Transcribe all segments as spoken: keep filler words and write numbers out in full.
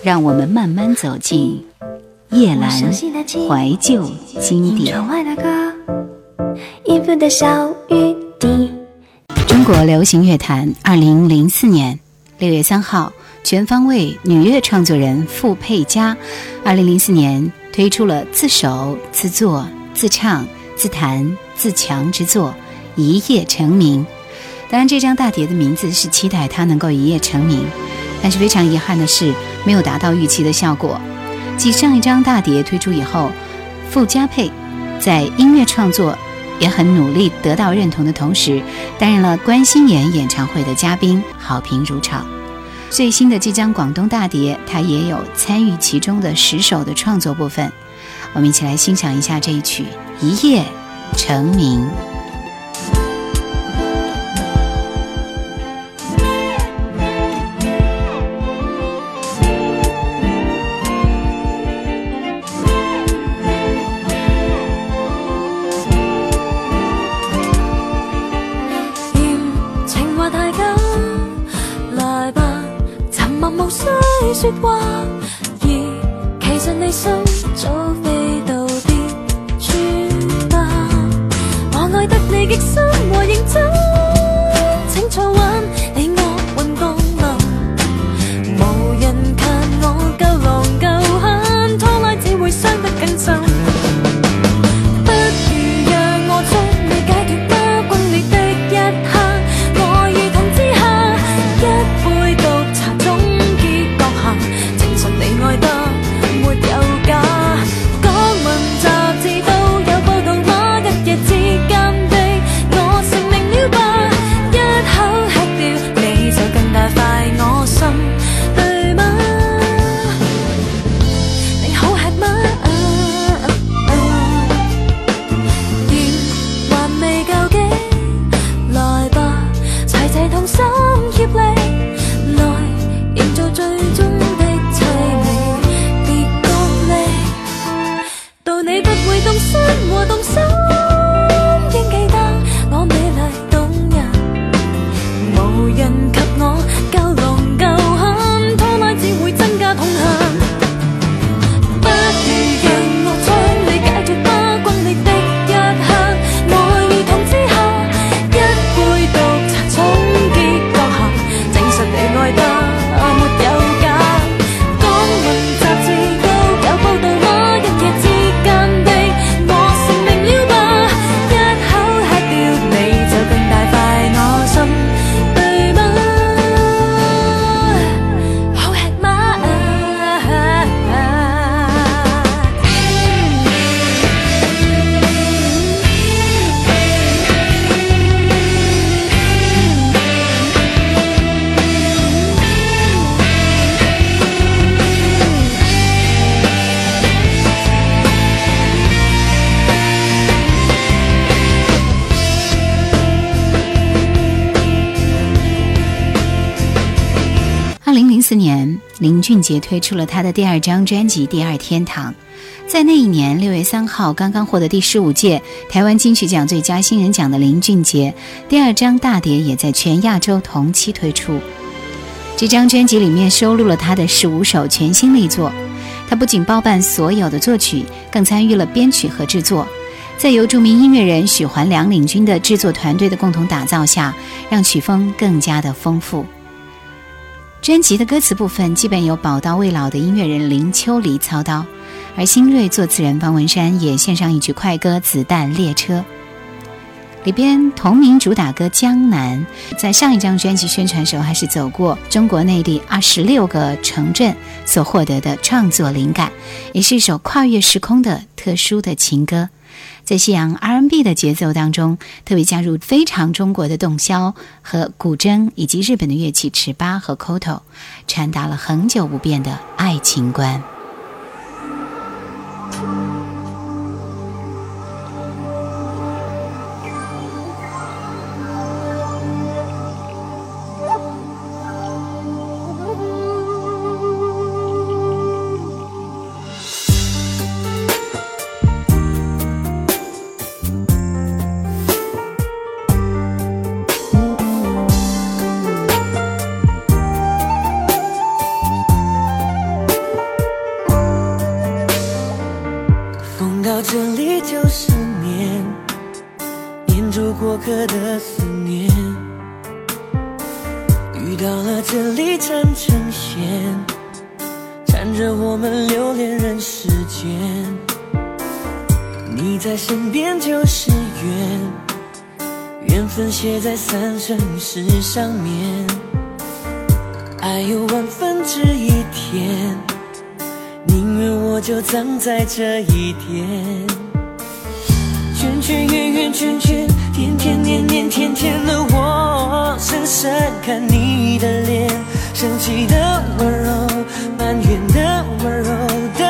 让我们慢慢走进叶阑怀旧经典。中国流行乐坛二零零四年六月三号，全方位女乐创作人傅佩嘉二零零四年推出了自首、自作、自唱、自弹、自强之作《一夜成名》。当然，这张大碟的名字是期待它能够一夜成名，但是非常遗憾的是，没有达到预期的效果。继上一张大碟推出以后，傅嘉佩在音乐创作也很努力得到认同的同时，担任了关心妍演唱会的嘉宾，好评如潮。最新的这张广东大碟，他也有参与其中的十首的创作部分。我们一起来欣赏一下这一曲《一夜成名》。 說話，而其實你心早飛到別處吧。我愛得你極深和認真，請錯玩你惡運降臨，無人及我夠狼夠狠，拖拉只會傷得更深。不如讓我將你解脫吧，轟烈的一刻，我如同之下一杯毒茶總證實你愛得沒有假，港聞雜誌都有報道嗎？一夜之間的我成名了吧，一口吃掉你就更大快我心，對嗎？你好吃嗎？甜還未夠勁，來吧，齊齊同心協力，來營造最終你不會動身和動心，應記得我美麗動人，無人及我夠狼夠狠，拖拉只會增加痛恨。不如讓我將你解脫吧，轟烈的一刻，我如同之下一杯毒茶總結閣下，證實你愛得沒有假，港聞雜誌都有報道嗎？一夜之二零零四年，林俊杰推出了他的第二张专辑《第二天堂》。在那一年六月三号，刚刚获得第十五届台湾金曲奖最佳新人奖的林俊杰，第二张大碟也在全亚洲同期推出。这张专辑里面收录了他的十五首全新力作，他不仅包办所有的作曲，更参与了编曲和制作。在由著名音乐人许环良领军的制作团队的共同打造下，让曲风更加的丰富。专辑的歌词部分基本由宝刀未老的音乐人林秋离操刀，而新锐作词人方文山也献上一曲快歌《子弹列车》。里边同名主打歌《江南》在上一张专辑宣传时候还是走过中国内地二十六个城镇所获得的创作灵感，也是一首跨越时空的特殊的情歌。在西洋 R and B 的节奏当中，特别加入非常中国的洞箫和古筝，以及日本的乐器尺八和 koto， 传达了恒久不变的爱情观。 线，缠着我们留恋人世间。你在身边就是缘，缘分写在三生石上面。爱有万分之一天，宁愿我就葬在这一天。圈圈圆圆圈圈，天天年年天天的我，深深看你的脸，生气的温柔，埋怨的温柔的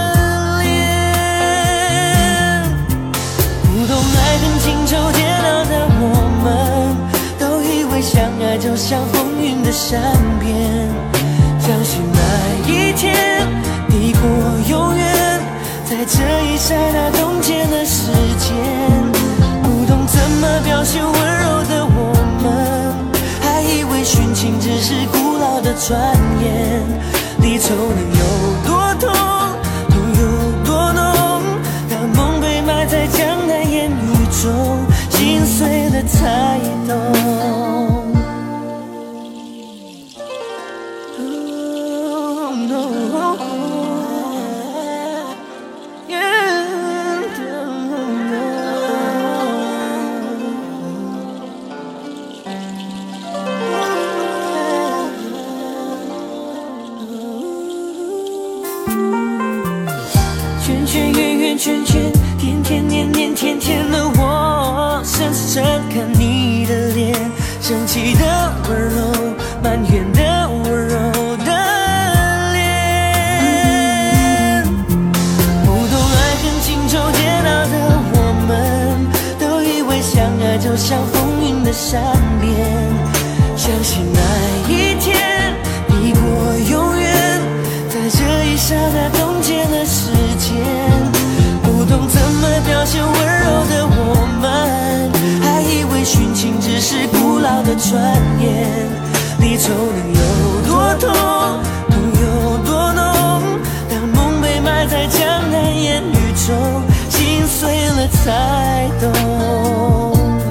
脸。不懂爱恨情仇煎熬的我们，都以为相爱就像风云的善变，相信那一天抵过永远，在这一刹那冻结了时间。不懂怎么表现温柔的我们，还以为殉情只是古老的传言。离愁能有多痛，痛有多浓，当梦被埋在江南烟雨中，心碎了才懂。圈圈圆圆圈圈，天天年年天天的我，深深看你的脸，生气的温柔，埋怨的温柔的脸。不懂爱恨情仇煎熬的我们，都以为相爱就像风云的善变，相信那一天抵过永远，在这一刹那冻结了时间。不懂怎么表现温柔的我们，还以为殉情只是古老的传言。离愁能有多痛，痛有多浓，当梦被埋在江南烟雨中，心碎了才懂。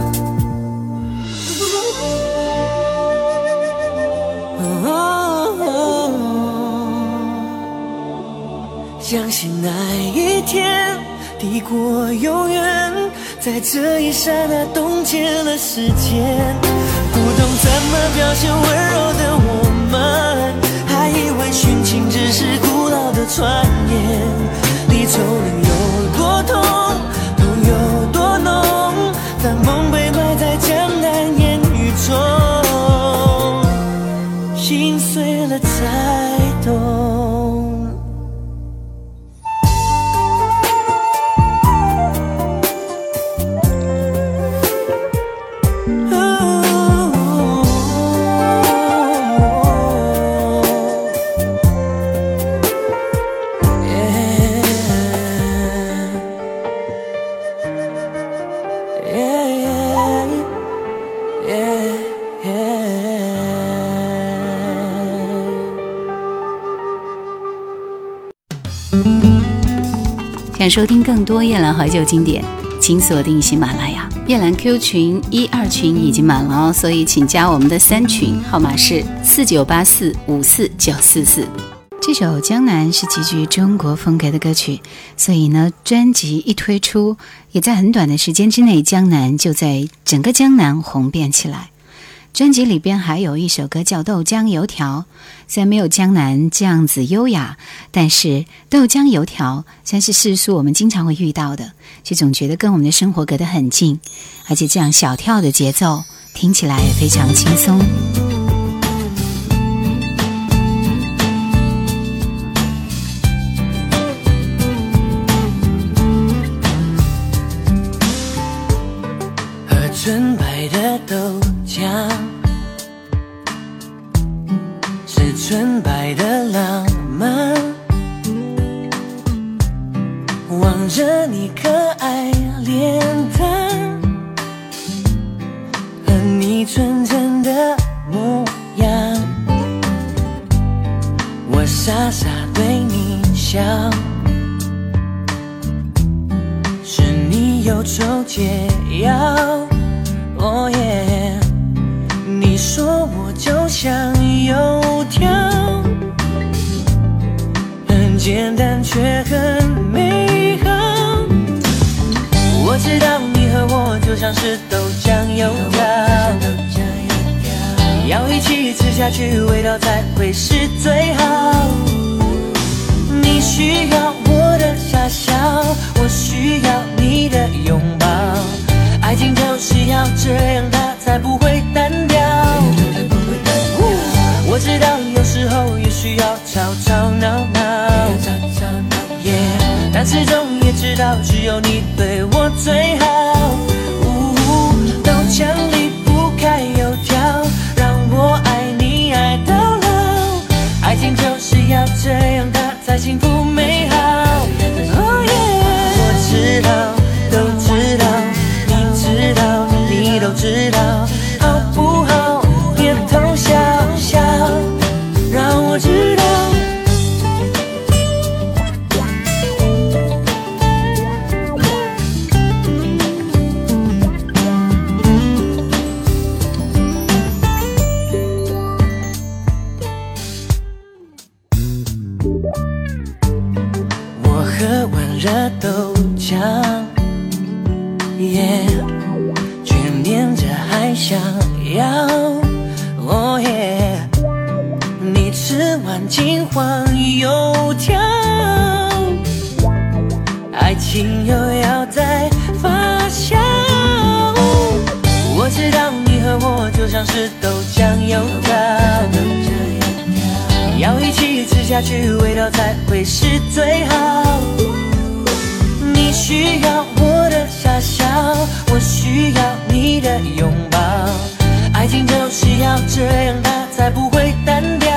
相信那一天抵过永远，在这一刹那冻结了时间。不懂怎么表现温柔的我们，还以为殉情只是古老的传言。离愁能有多痛，痛有多浓，当梦被埋在江南烟雨中，心碎了才懂。 想收听更多夜兰怀旧经典，请锁定喜马拉雅。夜兰 Q 群一二群已经满了哦，所以请加我们的三群，号码是四九八四五四九四四。这首《江南》是极具中国风格的歌曲，所以呢，专辑一推出，也在很短的时间之内，江南就在整个江南红遍起来。专辑里边还有一首歌叫《豆浆油条》，虽然没有江南这样子优雅，但是豆浆油条算是世俗我们经常会遇到的，就总觉得跟我们的生活隔得很近，而且这样小跳的节奏听起来也非常轻松。 喝纯白的豆浆，是纯白的浪漫，望着你可爱脸蛋和你纯真的模样，我傻傻对你笑，是你忧愁解药。哦耶，你说我就像油条， 像是豆浆油条，要一起吃下去，味道才会是最好。你需要我的傻笑，我需要你的拥抱，爱情就是要这样，它才不会单调。我知道有时候也需要吵吵闹闹， yeah, 但始终也知道只有你对我最好。豆浆离不开油条，让我爱你爱到老，爱情就是要这样，它才幸福美好。Oh yeah, 我知道，都知道，你知道，你都知道，好不好？别偷笑笑，让我知道。我喝完热豆浆 ，yeah， 却念着还想要。哦耶！你吃完金黄油条，爱情又要再发酵。我知道你和我就像是豆浆油条，要一起吃下去，味道才会是最好。你需要我的傻笑，我需要你的拥抱。爱情就是要这样，它才不会单调。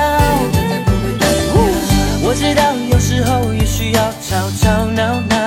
我知道有时候也需要吵吵闹闹，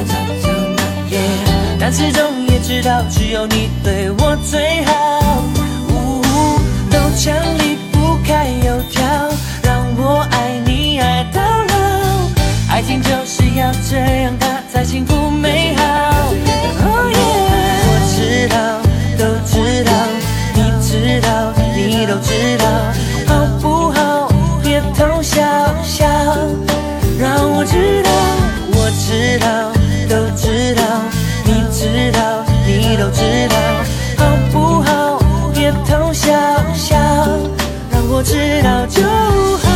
yeah, 但始终也知道只有你对我最好。豆浆离不开油条，让我爱你爱到老，爱情就是要这样，它才幸福美好。Oh yeah, 我知道，都知道。知道，你都知道，好不好？别偷笑笑，让我知道。我知道，都知道，你知道，你都知道，好不好？别偷笑笑，让我知道就好。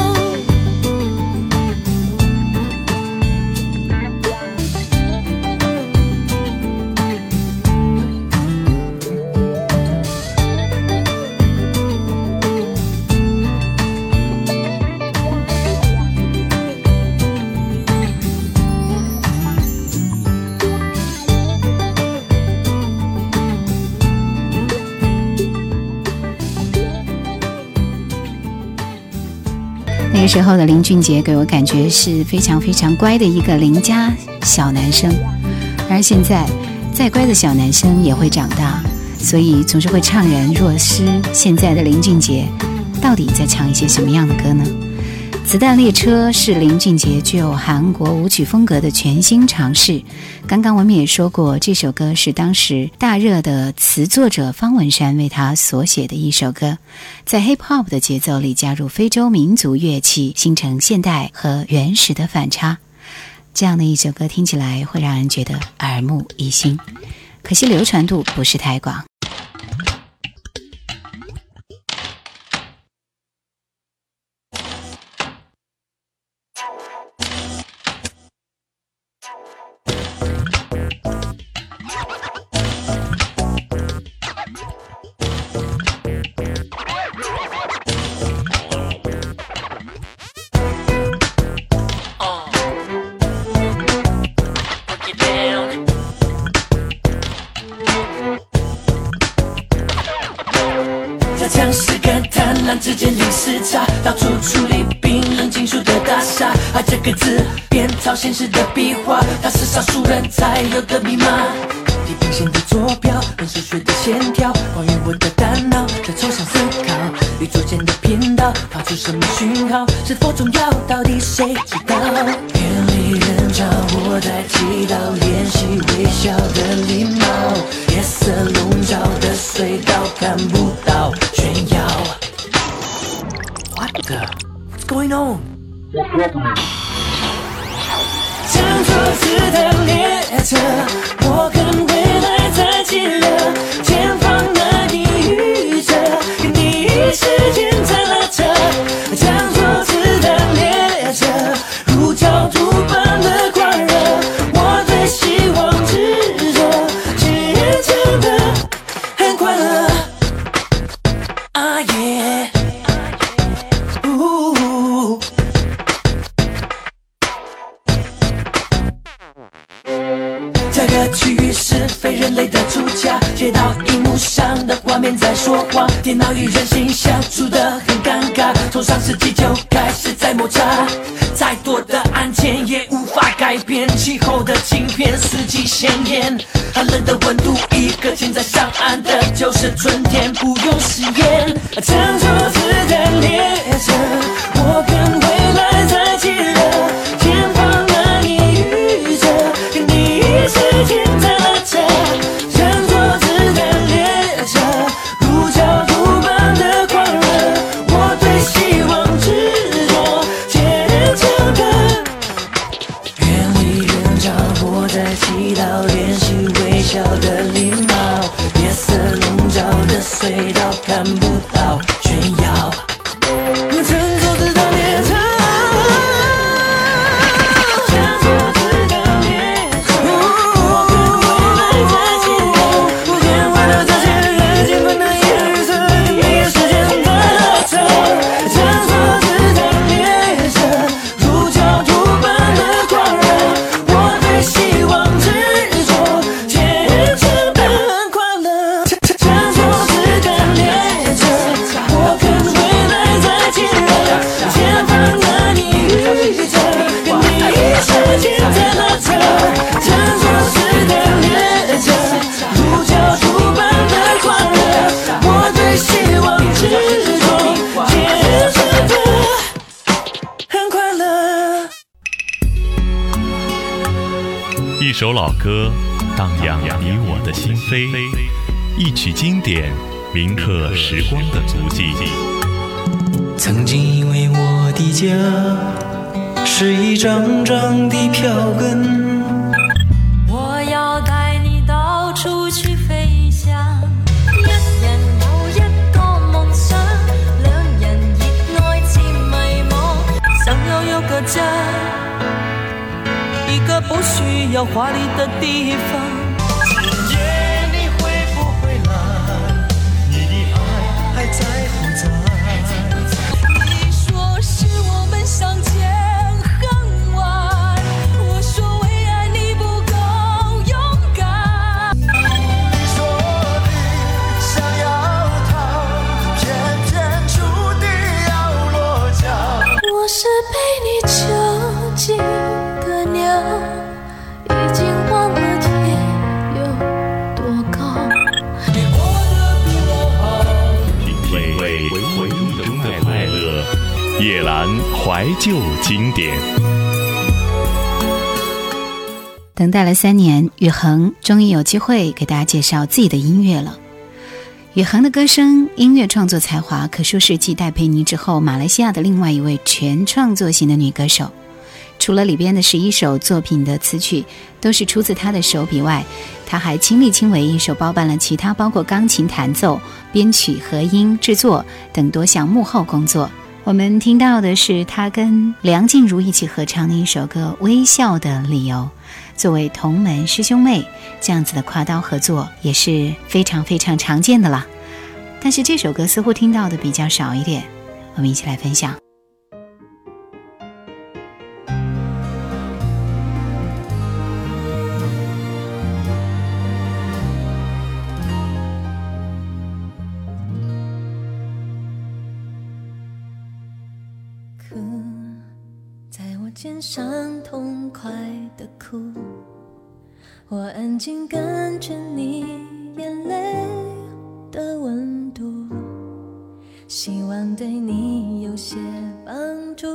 那个时候的林俊杰给我感觉是非常非常乖的一个邻家小男生，而现在再乖的小男生也会长大，所以总是会怅然若失。现在的林俊杰到底在唱一些什么样的歌呢？子弹列车是林俊杰具有韩国舞曲风格的全新尝试。刚刚我们也说过，这首歌是当时大热的词作者方文山为他所写的一首歌，在 hip hop 的节奏里加入非洲民族乐器，形成现代和原始的反差。这样的一首歌听起来会让人觉得耳目一新，可惜流传度不是太广。 像是个贪婪之间零时差，到处处理冰冷金属的大厦，爱这个字编造现实的壁画，它是少数人才有的密码。地平线的坐标，跟数学的线条，关于我的大脑在抽象思考，宇宙间的频道发出什么讯号，是否重要？到底谁知道？远离人潮，我在祈祷，练习微笑的礼貌。夜色笼罩的隧道，看不到炫耀。What the? What's going on? 乘坐子弹列车，我跟未来在近了，前方的你预测，跟你时间在拉扯，将错子弹列车，如焦土般的狂热，我对希望执着，坚强的很快乐。啊耶！呜，这个区域是非人类的主角，街道荧幕上的画面在说谎，电脑与人性相处得很尴尬，从上世纪就开始在摩擦，再多的案件也无法改变气候的镜片，四季鲜艳，寒冷的温度，一个箭在上岸的就是春天，不用实验，乘坐子弹列车，我跟未来在一起了，前方的你预测，跟你时间在拉扯，乘坐子弹列车，如焦土般的狂热，我对希望执着，坚强的远离人潮，我在祈祷，练习微笑的礼貌，夜色笼罩的隧道看不到炫耀，乘坐子弹列车，乘坐子弹列车，我跟未来在一起了，不见坏的这些人，尽管难以预测，你时间在拉扯，乘坐子弹列车，如焦土般的狂热，我对希望执着，坚强的很快乐，乘坐子弹列车，我跟未来在一起了，前方的你预测，跟你时间在拉扯，乘坐子弹列车，如焦土般的狂热，我对希望执着，坚强的很快乐。 一首老歌荡漾你我的心扉，一曲经典铭刻时光的足迹。 曾经以为我的家是一张张的票根， 我要帶你到處去飛翔，一人有一個夢想，兩人熱愛漸迷惘，想要有個家，一個不需要華麗的地方。 今夜你會不會來？你的愛還在不在？ 你說是我們相見恨晚，我說為愛你不夠勇敢。 你說你想要逃，偏偏注定要落腳。 我是被你囚禁的鳥，已經忘了天有多高。 你過得比我好， 品味回憶中的快樂，夜蘭懷舊經典。 等待了三年，宇恒终于有机会给大家介绍自己的音乐了。宇恒的歌声、音乐创作才华可说是继戴佩妮之后马来西亚的另外一位全创作型的女歌手。除了里边的十一首作品的词曲都是出自她的手笔外，她还亲力亲为一手包办了其他包括钢琴弹奏、编曲、和音、制作等多项幕后工作。我们听到的是她跟梁静茹一起合唱的一首歌《微笑的理由》。作为同门师兄妹，这样子的跨刀合作也是非常非常常见的了。但是这首歌似乎听到的比较少一点，我们一起来分享。 哭，在我肩上痛快的哭，我安静跟着你眼泪的温度，希望对你有些帮助。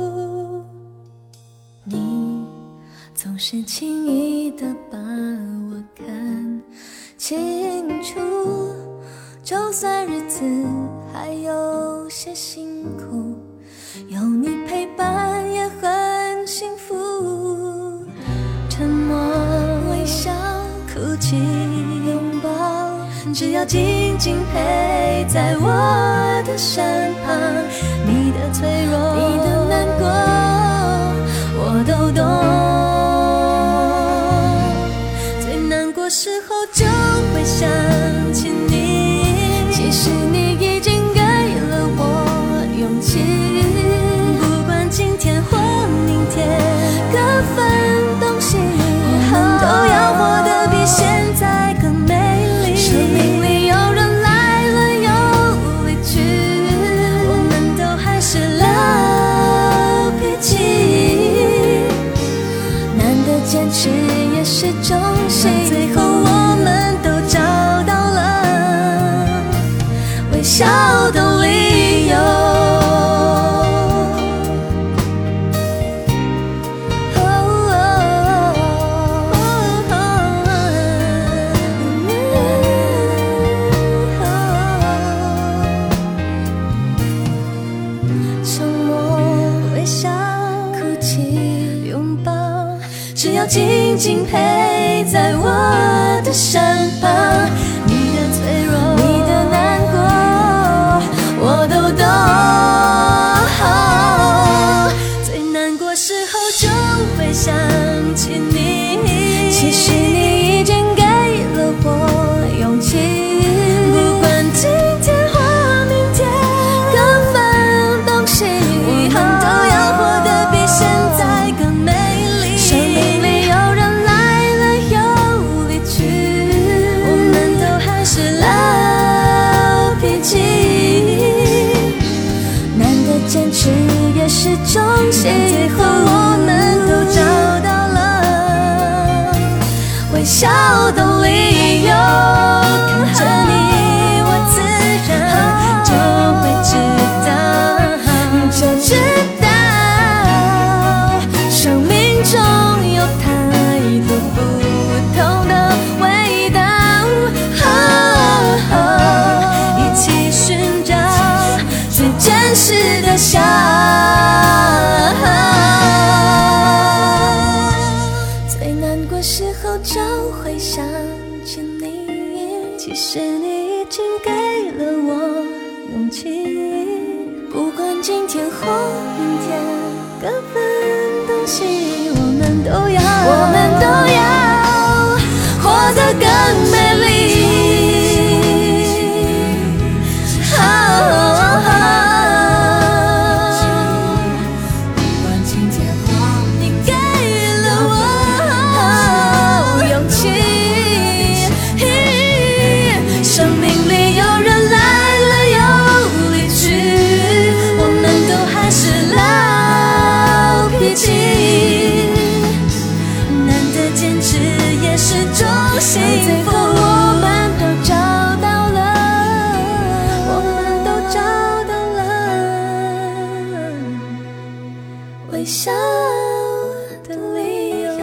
你总是轻易的把我看清楚，就算日子还有些辛苦，有你陪伴也很幸福。沉默、微笑、哭泣、拥抱， 只要紧紧陪在我的身旁，你的脆弱，你的难过，我都懂。最难过时候就会想起你，其实你已经给了我勇气，不管今天或明天各分东西，我们都要活得比现在更美丽。生命里有人来了又离去，我们都还是老脾气，难得坚持也是种幸，最后我们都找到了微笑的理由。沉默、微笑、哭泣、拥抱，只要紧紧陪在我的身旁，你的脆弱，你的难过，我都懂。最难过时候就会想起你，其实你已经给了我勇气，不管今天或明天各分东西，我们都要活得比现在更美丽。生命里有人来了又离去，我们都还是老脾气，难得坚持也是种幸，最后我们都找到了微笑的理由。看着你我自然就会知道，就知道生命中有太多不同的味道，一起寻找最真实的笑。最难过时候就会想起你，其实你已经给了我勇气，不管今天或明天各分东西，我们都要，我们都要活得更美丽。你给了我勇气，生命里有人来了又离去，我们都还是老脾气，难得坚持也是种幸福。我们都找到了，我们都找到了微笑的理由。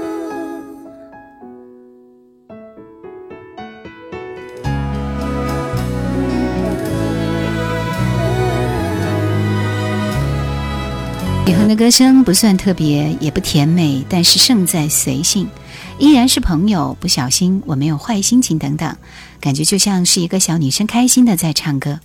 李恒的歌声不算特别，也不甜美，但是胜在随性，依然是朋友，不小心，我没有坏心情等等，感觉就像是一个小女生开心的在唱歌。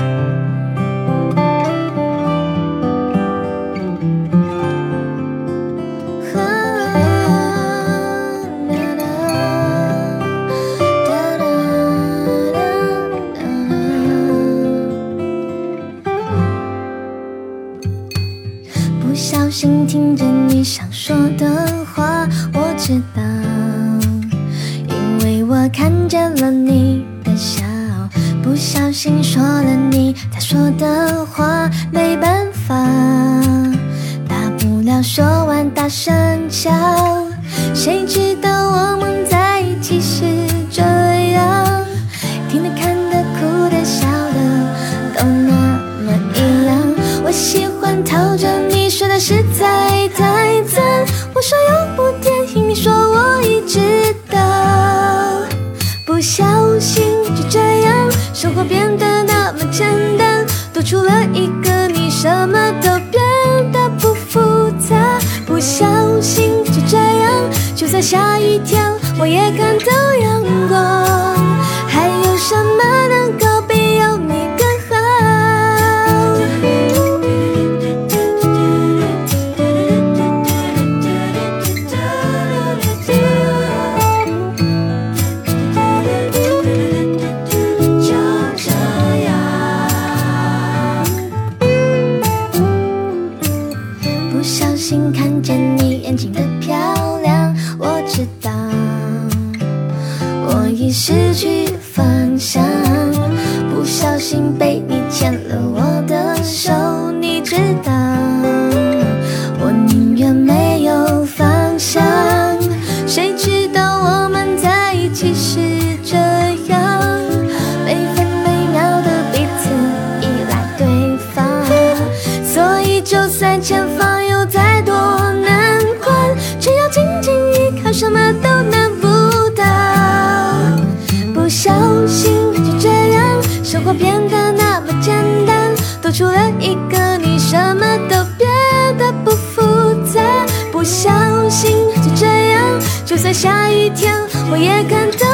不小心听着你想说的话，我知道，因为我看见了你的笑，不小心说了你他说的话，没办法，大不了说完大声笑，谁知道我们在一起是这样，听的看的哭的笑的都那么一样，我喜欢套着你说的实在太赞，我说有部电影你说我已知道，不小心就这样生活变得那么简单，多出了一个你什么都变得不复杂，不小心就这样就算下雨天我也看到阳光，还有不小心看见你眼睛的漂亮，我知道我已失去方向，不小心被你牵了我的手，你知道我宁愿没有方向，谁知道我们在一起是这样，每分每秒的彼此依赖对方，所以就算前方有再多难关，只要紧紧依靠，什么都难不倒。不小心就这样，生活变得那么简单，多出了一个你，什么都变得不复杂。不小心就这样，就算下雨天我也感到